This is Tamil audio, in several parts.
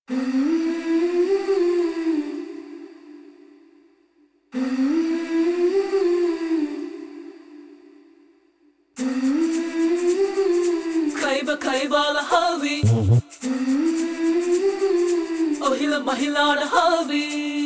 Kaiba la havi Oh hila mahila la havi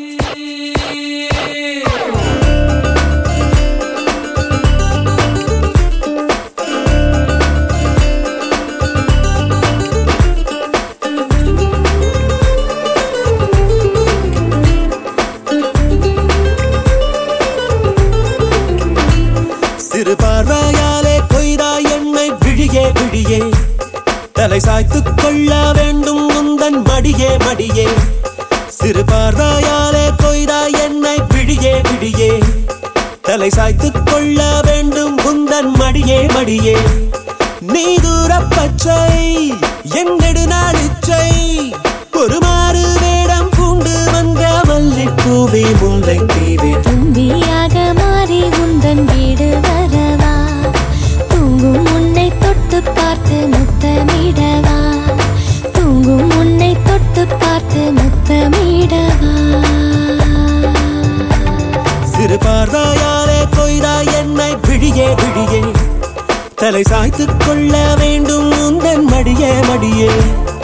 சிறு பார்வையாலே கொய்தாய் என்னை விழியே விழியே தலை சாய்த்துக் கொள்ள வேண்டும் உந்தன் மடியே மடியே சிறு பார்வையாலே கொய்தாய் என்னை விழியே விழியே தலை சாய்த்துக் கொள்ள வேண்டும் உந்தன் மடியே மடியே நீ தூரப் பச்சை என் நெடுநாள் இச்சை ஒரு மாறு வேடம் பூண்டு வந்த மல்லிப்பூவே முல்லைத் தீவே தும்பியாக மாறி உந்தன் வீடு வரவா தூங்கும் உன்னை தொட்டு பார்த்து முத்தமிடவா தூங்கும் உன்னை தொட்டு பார்த்து முத்தமிடவா சிறு பார்வையாலே கொய்தாய் என்னை விழியே விழியே தலை சாய்த்துக் கொள்ள வேண்டும் உந்தன் மடியே மடியே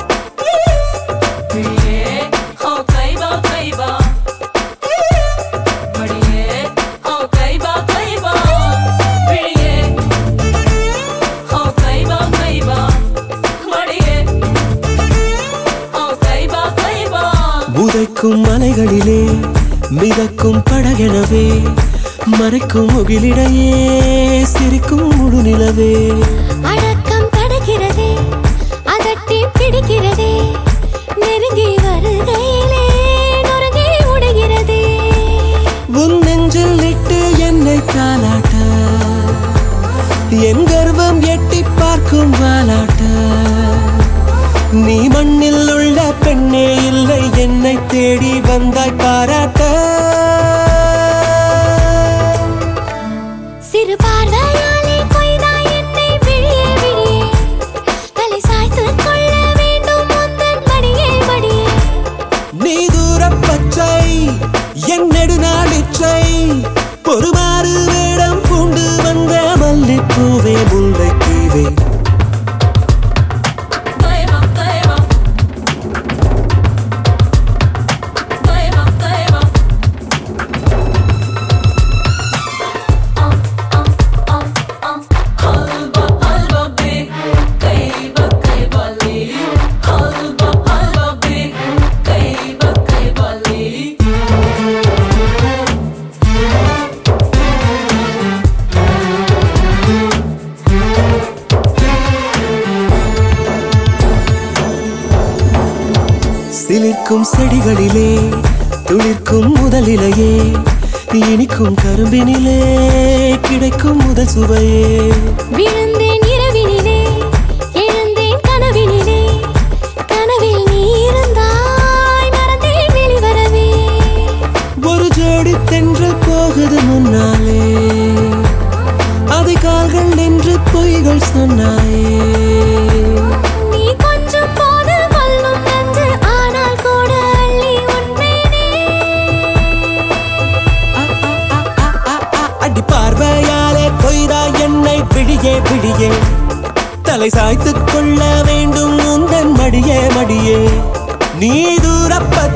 உதைக்கும் மலைகளிலே மிதக்கும் படகெனவே மறைக்கும் முகிலிடையே சிரிக்கும் முழு நிலவே அடக்கம் தடுக்கிறதே அதட்டி பிடிக்கிறதே நெருங்கி வருகையிலே நொறுங்கி உடைகிறதே உன் நெஞ்சில் இட்டு என்னை தாலாட்ட என் கர்வம் எட்டி பார்க்கும் வாலாட்ட நீ மண்ணில் உள்ள பெண்ணே இல்லை என்னை தேடி வந்தாய் பாராட்ட சிறு பார்வையாலே கொய்தாய் என்னை விழியே விழியே தலை சாய்த்துக் கொள்ள வேண்டும் உந்தன் மடியே மடியே நீ தூரப் பச்சை என் நெடுநாள் இச்சை ஒரு மாறு வேடம் பூண்டு வந்த மல்லிப்பூவே முல்லைத் தீவே சிலிர்க்கும் செடிகளிலே துளிர்க்கும் முதலிலையே இனிக்கும் கரும்பினிலே கிடைக்கும் முதல் சுவையே விழுந்தேன் இரவினிலே எழுந்தேன் கனவினிலே கனவில் நீ இருந்தாய் மறந்தேன் வெளிவரவே ஒரு ஜோடி தென்றல் போகுது முன்னாலே அதை கால்கள் என்று பொய்கள் சொன்னாயே நீ கொஞ்சம் போது கொல்லும் நன்று ஆனால் கூட அள்ளி உண்மைனே அடி பார்வையாலே கொய்தாய் என்னை விழியே விழியே தலை சாய்த்துக் கொள்ள வேண்டும் உந்தன் மடியே மடியே நீ தூரப்